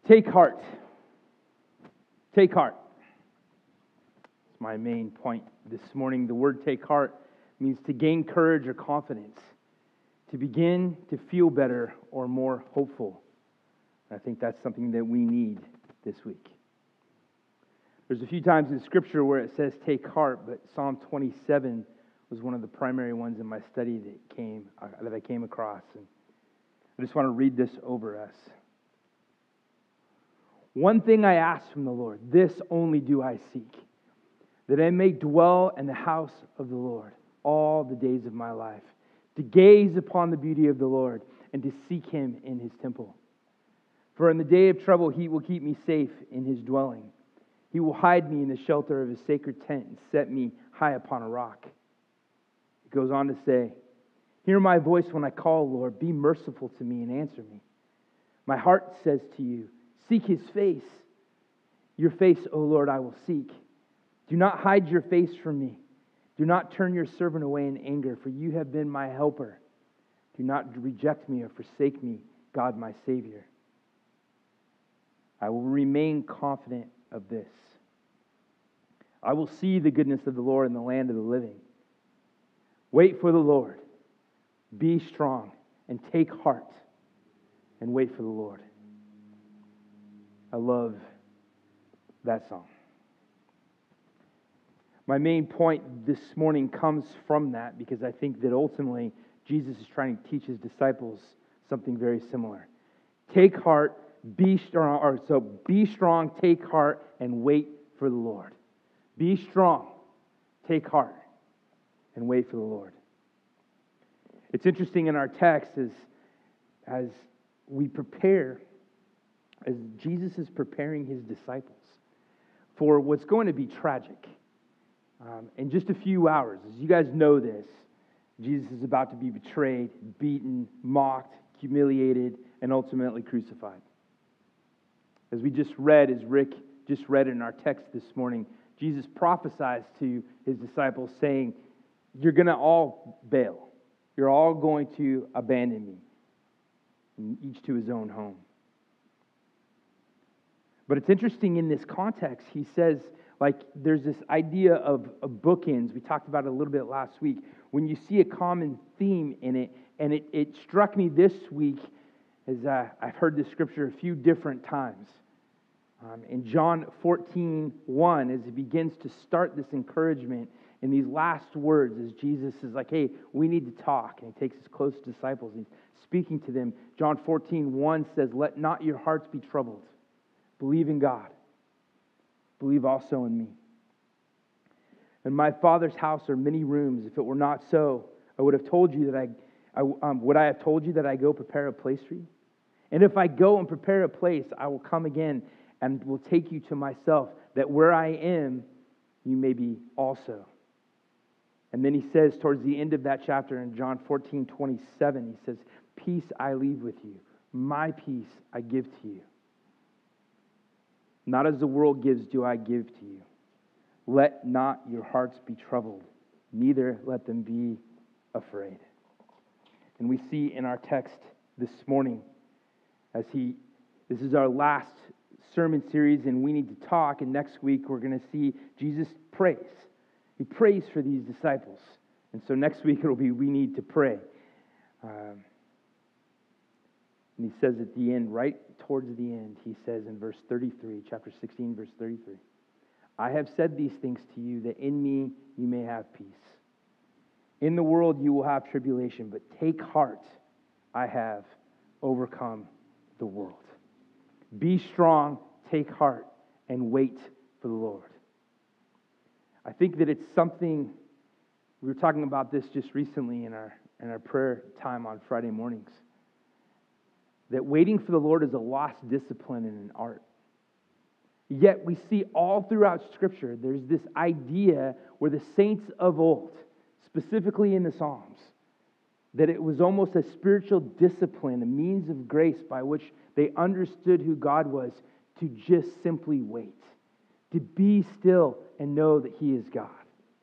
Take heart. Take heart. It's my main point this morning. The word take heart means to gain courage or confidence, to begin to feel better or more hopeful. I think that's something that we need this week. There's a few times in Scripture where it says take heart, but Psalm 27 was one of the primary ones in my study that I came across. And I just want to read this over us. One thing I ask from the Lord, this only do I seek, that I may dwell in the house of the Lord all the days of my life, to gaze upon the beauty of the Lord and to seek Him in His temple. For in the day of trouble He will keep me safe in His dwelling. He will hide me in the shelter of His sacred tent and set me high upon a rock. It goes on to say, hear my voice when I call, Lord. Be merciful to me and answer me. My heart says to you, seek His face. Your face, O Lord, I will seek. Do not hide your face from me. Do not turn your servant away in anger, for you have been my helper. Do not reject me or forsake me, God my Savior. I will remain confident of this. I will see the goodness of the Lord in the land of the living. Wait for the Lord. Be strong and take heart and wait for the Lord. I love that song. My main point this morning comes from that because I think that ultimately Jesus is trying to teach His disciples something very similar. Take heart, be strong, take heart, and wait for the Lord. Be strong, take heart, and wait for the Lord. It's interesting in our text as we prepare, as Jesus is preparing His disciples for what's going to be tragic. In just a few hours, as you guys know this, Jesus is about to be betrayed, beaten, mocked, humiliated, and ultimately crucified. As we just read, as Rick just read in our text this morning, Jesus prophesies to His disciples saying, you're going to all bail. You're all going to abandon me, and each to his own home. But it's interesting in this context, He says, there's this idea of bookends. We talked about it a little bit last week. When you see a common theme in it, and it struck me this week as I've heard this scripture a few different times. In John 14:1, as He begins to start this encouragement in these last words, as Jesus is like, hey, we need to talk. And He takes His close disciples and He's speaking to them. John 14:1 says, let not your hearts be troubled. Believe in God. Believe also in me. In my Father's house are many rooms. If it were not so, I would have told you that would I have told you that I go prepare a place for you? And if I go and prepare a place, I will come again and will take you to myself, that where I am, you may be also. And then He says towards the end of that chapter in John 14:27, He says, peace I leave with you. My peace I give to you. Not as the world gives do I give to you. Let not your hearts be troubled, neither let them be afraid. And we see in our text this morning, this is our last sermon series, and we need to talk, and next week we're going to see Jesus prays. He prays for these disciples. And so next week it'll be, we need to pray. And He says at the end, right towards the end, He says in verse 33, chapter 16, verse 33, I have said these things to you, that in me you may have peace. In the world you will have tribulation, but take heart, I have overcome the world. Be strong, take heart, and wait for the Lord. I think that it's something, we were talking about this just recently in our prayer time on Friday mornings, that waiting for the Lord is a lost discipline and an art. Yet we see all throughout Scripture, there's this idea where the saints of old, specifically in the Psalms, that it was almost a spiritual discipline, a means of grace by which they understood who God was, to just simply wait, to be still and know that He is God.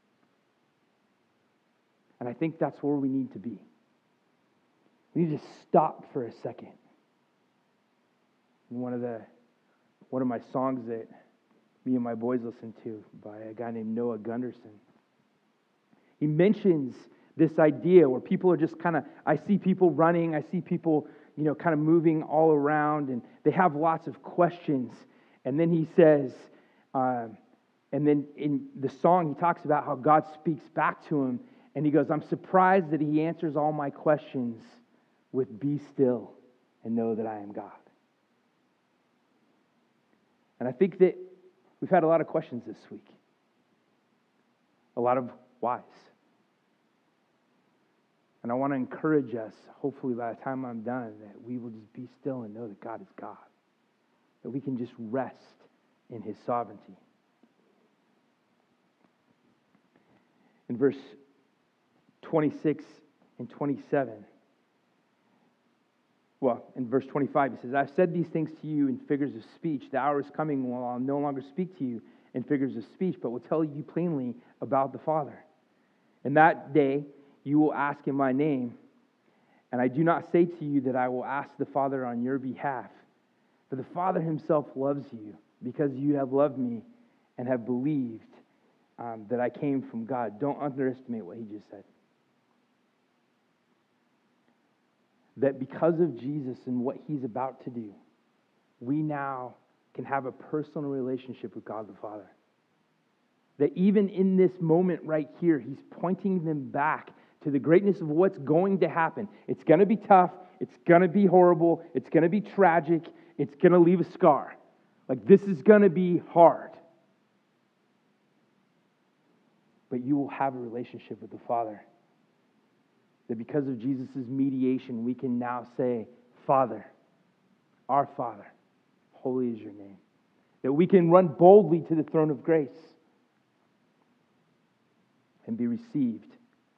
And I think that's where we need to be. We need to stop for a second. In one of the one of my songs that me and my boys listen to by a guy named Noah Gunderson. He mentions this idea where people are just kind of, I see people running, I see people, kind of moving all around, and they have lots of questions. And then he says, and then in the song, he talks about how God speaks back to him, and he goes, I'm surprised that he answers all my questions with be still and know that I am God. And I think that we've had a lot of questions this week. A lot of whys. And I want to encourage us, hopefully by the time I'm done, that we will just be still and know that God is God. That we can just rest in His sovereignty. In verse 26 and 27, in verse 25, he says, I've said these things to you in figures of speech. The hour is coming when I'll no longer speak to you in figures of speech, but will tell you plainly about the Father. In that day, you will ask in my name, and I do not say to you that I will ask the Father on your behalf. For the Father Himself loves you, because you have loved me and have believed that I came from God. Don't underestimate what He just said. That because of Jesus and what He's about to do, we now can have a personal relationship with God the Father. That even in this moment right here, He's pointing them back to the greatness of what's going to happen. It's going to be tough. It's going to be horrible. It's going to be tragic. It's going to leave a scar. Like, this is going to be hard. But you will have a relationship with the Father. That because of Jesus' mediation, we can now say, Father, our Father, holy is your name. That we can run boldly to the throne of grace and be received.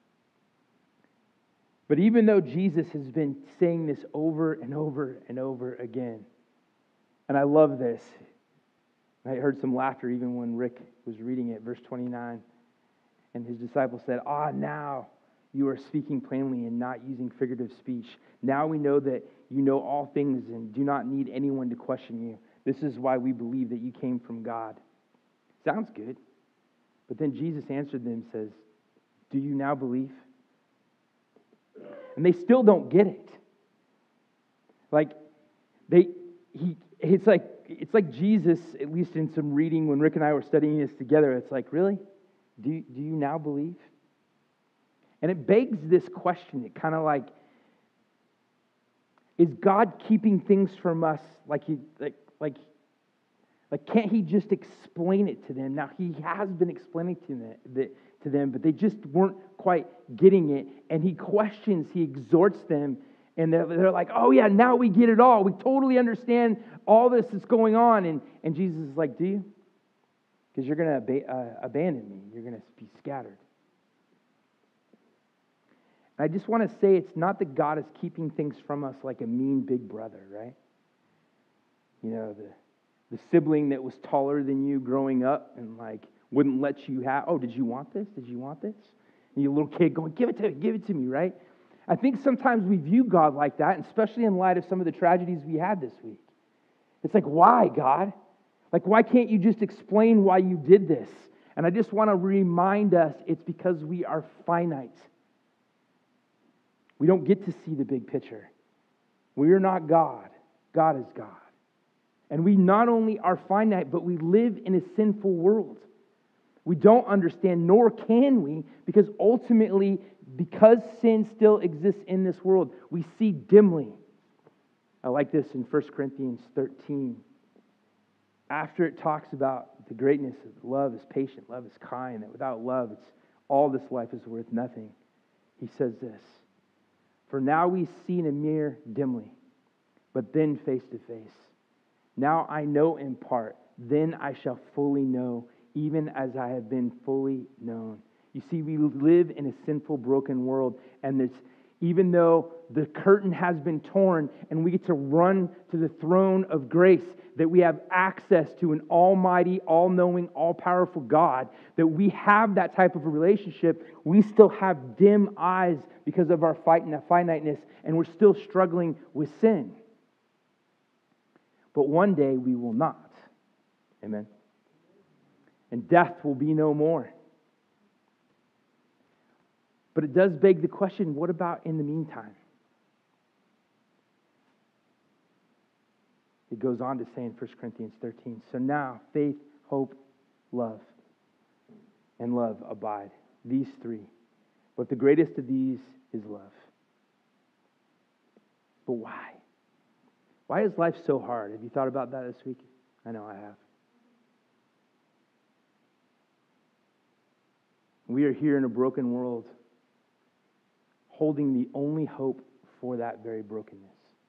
But even though Jesus has been saying this over and over and over again, and I love this. I heard some laughter even when Rick was reading it, verse 29. And his disciples said, now you are speaking plainly and not using figurative speech. Now we know that you know all things and do not need anyone to question you. This is why we believe that you came from God. Sounds good. But then Jesus answered them and says, do you now believe? And they still don't get it. It's like Jesus, at least in some reading when Rick and I were studying this together, it's like, really? Do you now believe? And it begs this question. It kind of like, is God keeping things from us? Can't He just explain it to them? Now, He has been explaining to them, but they just weren't quite getting it. And He questions, He exhorts them, and they're like, oh yeah, now we get it all. We totally understand all this that's going on. And Jesus is like, do you? Because you're going to abandon me. You're going to be scattered. And I just want to say it's not that God is keeping things from us like a mean big brother, right? The sibling that was taller than you growing up and wouldn't let you have, did you want this? Did you want this? And your little kid going, give it to me, right? I think sometimes we view God like that, and especially in light of some of the tragedies we had this week. It's like, why, God? Why can't you just explain why you did this? And I just want to remind us it's because we are finite. We don't get to see the big picture. We are not God. God is God. And we not only are finite, but we live in a sinful world. We don't understand, nor can we, because ultimately, because sin still exists in this world, we see dimly. I like this in 1 Corinthians 13. After it talks about the greatness of love is patient, love is kind, that without love, all this life is worth nothing. He says this, for now we see in a mirror dimly, but then face to face. Now I know in part, then I shall fully know, even as I have been fully known. You see, we live in a sinful, broken world, and even though the curtain has been torn and we get to run to the throne of grace, that we have access to an almighty, all-knowing, all-powerful God, that we have that type of a relationship, we still have dim eyes because of our finiteness, and we're still struggling with sin. But one day we will not. Amen. And death will be no more. But it does beg the question, what about in the meantime? It goes on to say in 1 Corinthians 13, so now faith, hope, love, and love abide. These three. But the greatest of these is love. But why? Why is life so hard? Have you thought about that this week? I know I have. We are here in a broken world, holding the only hope for that very brokenness.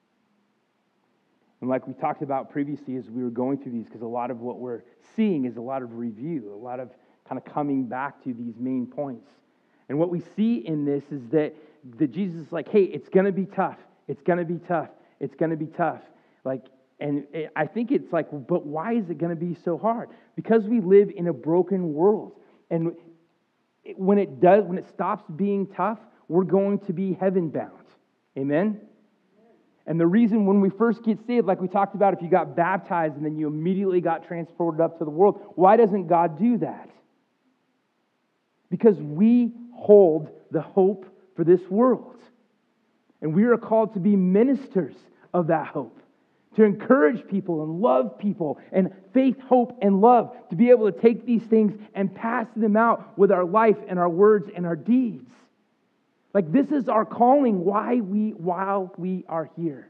And like we talked about previously as we were going through these, because a lot of what we're seeing is a lot of review, a lot of kind of coming back to these main points. And what we see in this is that Jesus is like, hey, it's going to be tough. It's going to be tough. It's going to be tough. I think it's like, but why is it going to be so hard? Because we live in a broken world. And when it stops being tough, we're going to be heaven bound. Amen? And the reason when we first get saved, like we talked about, if you got baptized and then you immediately got transported up to the world, why doesn't God do that? Because we hold the hope for this world. And we are called to be ministers of that hope, to encourage people and love people, and faith, hope, and love, to be able to take these things and pass them out with our life and our words and our deeds. Like, this is our calling while we are here.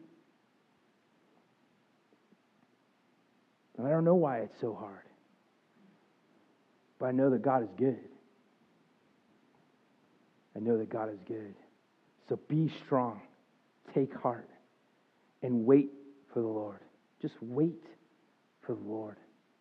And I don't know why it's so hard. But I know that God is good. I know that God is good. So be strong, take heart, and wait for the Lord. Just wait for the Lord.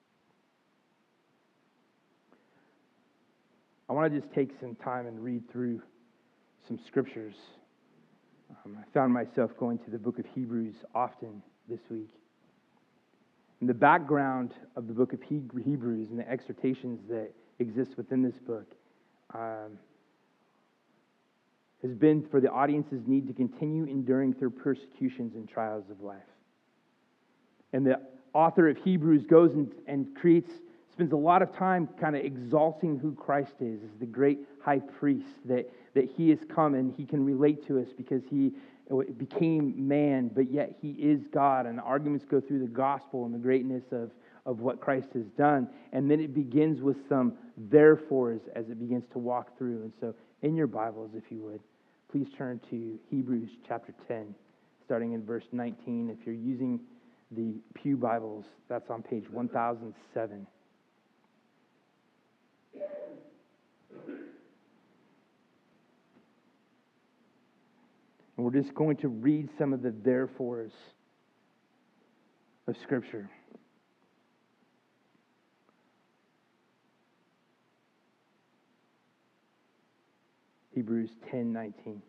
I want to just take some time and read through some scriptures. I found myself going to the book of Hebrews often this week. And the background of the book of Hebrews and the exhortations that exist within this book has been for the audience's need to continue enduring through persecutions and trials of life. And the author of Hebrews goes and spends a lot of time kind of exalting who Christ is as the great high priest, that he has come and he can relate to us because he became man, but yet he is God. And the arguments go through the gospel and the greatness of what Christ has done. And then it begins with some therefores as it begins to walk through. And so in your Bibles, if you would, please turn to Hebrews chapter 10, starting in verse 19. If you're using the Pew Bibles, that's on page 1007. And we're just going to read some of the therefores of Scripture. Hebrews 10:19.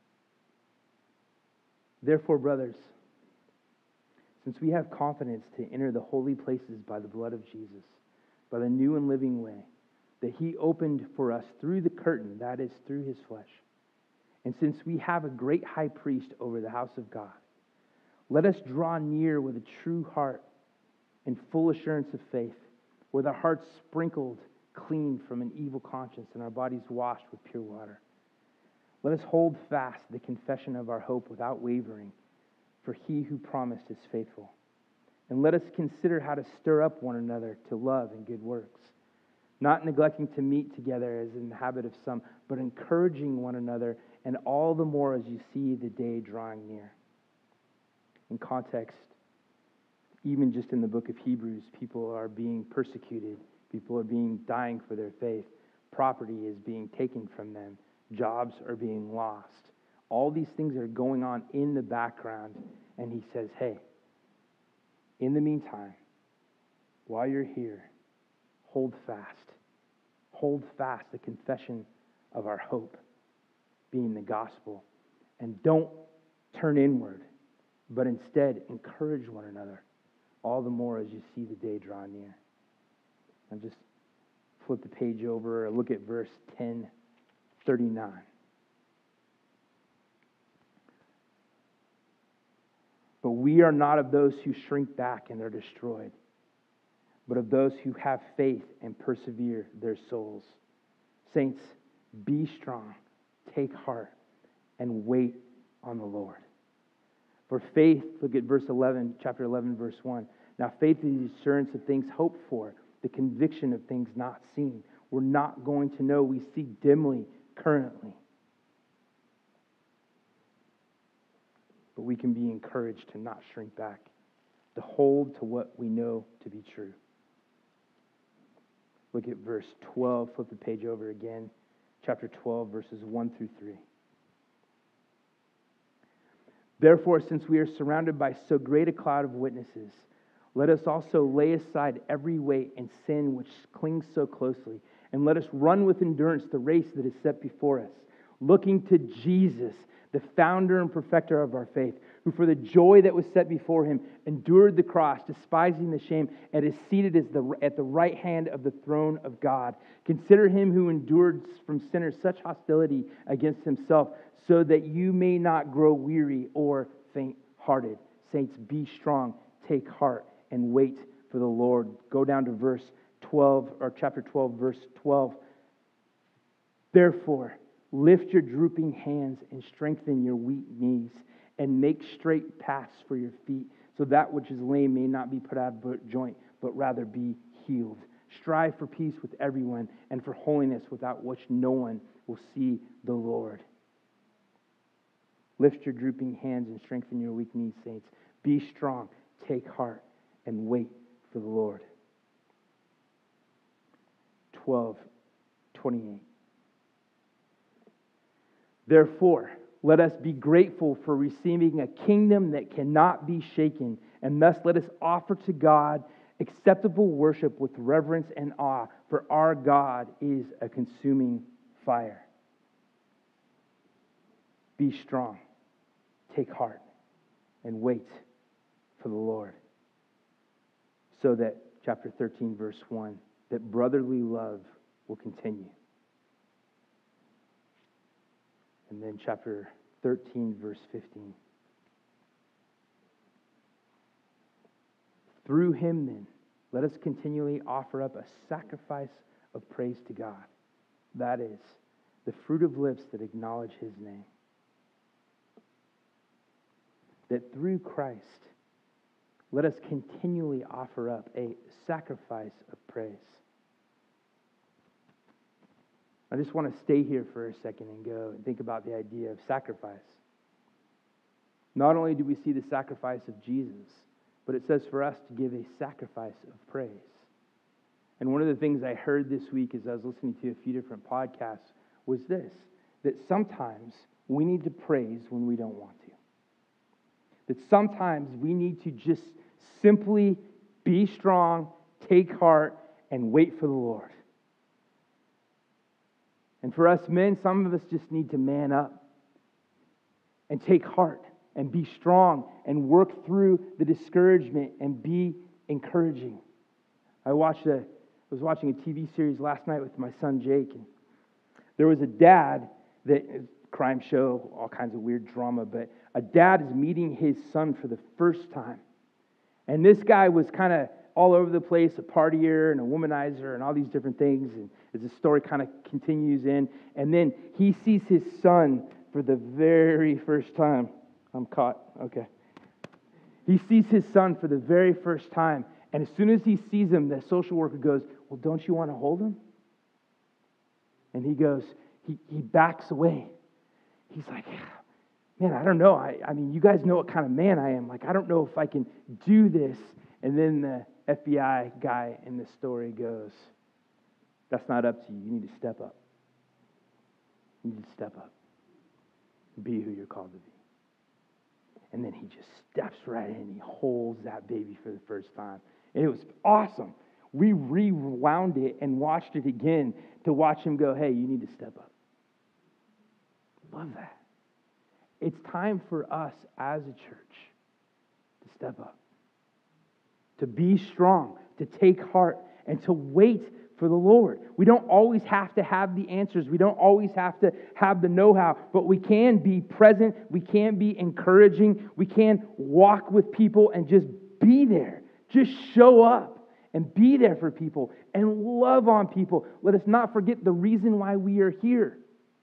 Therefore, brothers, since we have confidence to enter the holy places by the blood of Jesus, by the new and living way that he opened for us through the curtain, that is, through his flesh, and since we have a great high priest over the house of God, let us draw near with a true heart and full assurance of faith, with our hearts sprinkled clean from an evil conscience and our bodies washed with pure water. Let us hold fast the confession of our hope without wavering, for he who promised is faithful. And let us consider how to stir up one another to love and good works, not neglecting to meet together as in the habit of some, but encouraging one another, and all the more as you see the day drawing near. In context, even just in the book of Hebrews, people are being persecuted. People are dying for their faith. Property is being taken from them. Jobs are being lost. All these things are going on in the background. And he says, hey, in the meantime, while you're here, hold fast. Hold fast the confession of our hope, being the gospel. And don't turn inward, but instead encourage one another, all the more as you see the day draw near. And just flip the page over, or look at verse 10:39. But we are not of those who shrink back and are destroyed, but of those who have faith and persevere their souls. Saints, be strong, take heart, and wait on the Lord. For faith, look at verse 11, chapter 11, verse 1. Now faith is the assurance of things hoped for, the conviction of things not seen. We're not going to know. We see dimly currently. But we can be encouraged to not shrink back, to hold to what we know to be true. Look at verse 12. Flip the page over again. Chapter 12, verses 1 through 3. Therefore, since we are surrounded by so great a cloud of witnesses, let us also lay aside every weight and sin which clings so closely, and let us run with endurance the race that is set before us, looking to Jesus, the founder and perfecter of our faith, who for the joy that was set before him endured the cross, despising the shame, and is seated at the right hand of the throne of God. Consider him who endured from sinners such hostility against himself, so that you may not grow weary or faint-hearted. Saints, be strong, take heart, and wait for the Lord. Go down to verse 12, or chapter 12, verse 12. Therefore, lift your drooping hands and strengthen your weak knees, and make straight paths for your feet, so that which is lame may not be put out of joint, but rather be healed. Strive for peace with everyone, and for holiness, without which no one will see the Lord. Lift your drooping hands and strengthen your weak knees, saints. Be strong, take heart, and wait for the Lord. 12:28. Therefore, let us be grateful for receiving a kingdom that cannot be shaken, and thus let us offer to God acceptable worship with reverence and awe, for our God is a consuming fire. Be strong, take heart, and wait for the Lord. So that, chapter 13, verse 1, that brotherly love will continue. And then chapter 13, verse 15. Through him, then, let us continually offer up a sacrifice of praise to God. That is, the fruit of lips that acknowledge his name. That through Christ, let us continually offer up a sacrifice of praise. I just want to stay here for a second and go and think about the idea of sacrifice. Not only do we see the sacrifice of Jesus, but it says for us to give a sacrifice of praise. And one of the things I heard this week as I was listening to a few different podcasts was this, that sometimes we need to praise when we don't want to. That sometimes we need to just simply be strong, take heart, and wait for the Lord. And for us men, some of us just need to man up and take heart and be strong and work through the discouragement and be encouraging. I was watching a TV series last night with my son Jake, and there was a dad crime show, all kinds of weird drama, but a dad is meeting his son for the first time. And this guy was kind of all over the place, a partier and a womanizer and all these different things. And as the story kind of continues in, and then he sees his son for the very first time. I'm caught. Okay. He sees his son for the very first time. And as soon as he sees him, the social worker goes, "Well, don't you want to hold him?" And he goes, he backs away. He's like, "Man, I don't know. I mean, you guys know what kind of man I am. Like, I don't know if I can do this." And then the FBI guy in the story goes, "That's not up to you. You need to step up. You need to step up. Be who you're called to be." And then he just steps right in. He holds that baby for the first time. And it was awesome. We rewound it and watched it again to watch him go, "Hey, you need to step up." Love that. It's time for us as a church to step up, to be strong, to take heart, and to wait for the Lord. We don't always have to have the answers. We don't always have to have the know-how, but we can be present. We can be encouraging. We can walk with people and just be there. Just show up and be there for people and love on people. Let us not forget the reason why we are here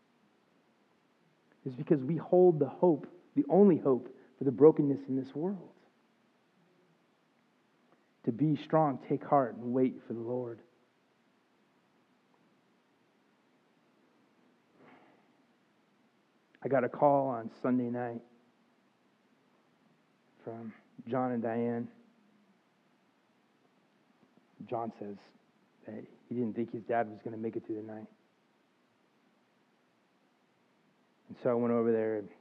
is because we hold the hope, the only hope for the brokenness in this world. To be strong, take heart, and wait for the Lord. I got a call on Sunday night from John and Diane. John says that he didn't think his dad was going to make it through the night. And so I went over there and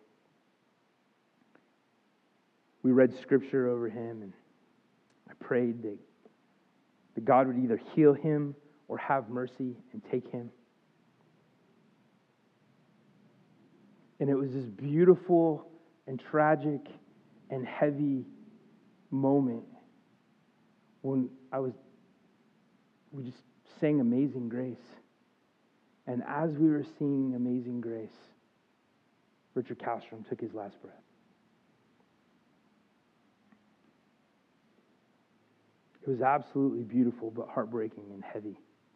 we read scripture over him, and I prayed that God would either heal him or have mercy and take him. And it was this beautiful and tragic and heavy moment when we just sang Amazing Grace. And as we were singing Amazing Grace, Richard Kallstrom took his last breath. It was absolutely beautiful, but heartbreaking and heavy.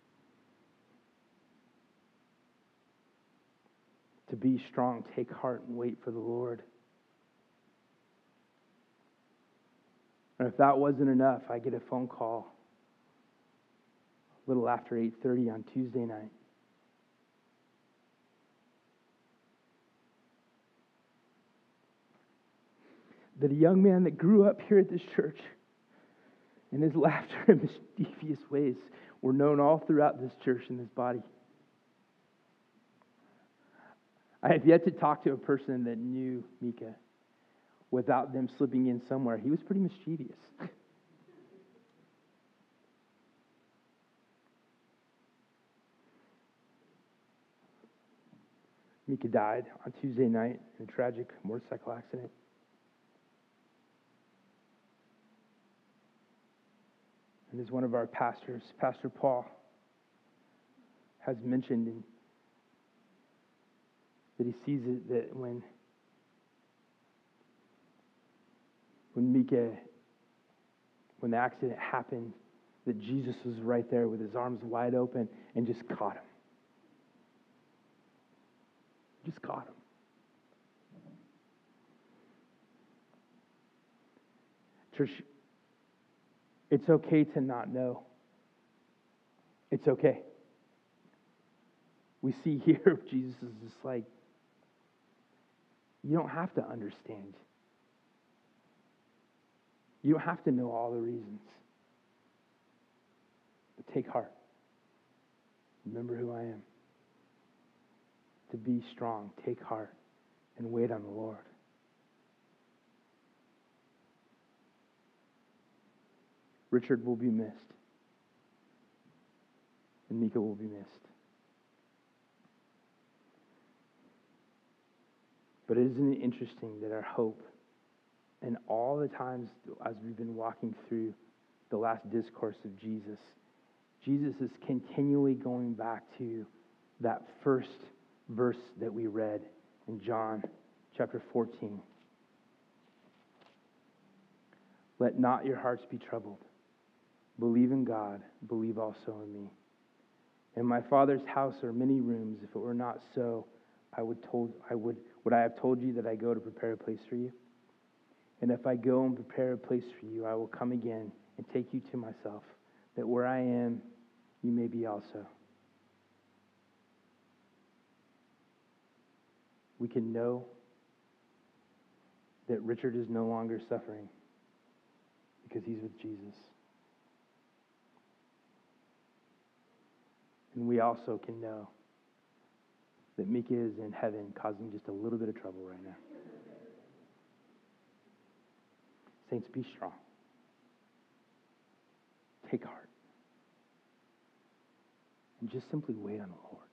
To be strong, take heart, and wait for the Lord. And if that wasn't enough, I get a phone call a little after 8:30 on Tuesday night. That a young man that grew up here at this church, and his laughter and mischievous ways were known all throughout this church and this body. I have yet to talk to a person that knew Micah without them slipping in somewhere. He was pretty mischievous. Micah died on Tuesday night in a tragic motorcycle accident. And as one of our pastors, Pastor Paul, has mentioned, that he sees it that when Micah, when the accident happened, that Jesus was right there with his arms wide open and just caught him. Just caught him. Church, it's okay to not know. It's okay. We see here Jesus is just like, you don't have to understand. You don't have to know all the reasons. But take heart. Remember who I am. To be strong, take heart, and wait on the Lord. Richard will be missed. And Micah will be missed. But isn't it interesting that our hope, and all the times as we've been walking through the last discourse of Jesus, Jesus is continually going back to that first verse that we read in John chapter 14. Let not your hearts be troubled. Believe in God, believe also in me. In my Father's house are many rooms. If it were not so, would I have told you that I go to prepare a place for you? And if I go and prepare a place for you, I will come again and take you to myself, that where I am, you may be also. We can know that Richard is no longer suffering because he's with Jesus. And we also can know that Micah is in heaven causing just a little bit of trouble right now. Saints, be strong. Take heart. And just simply wait on the Lord.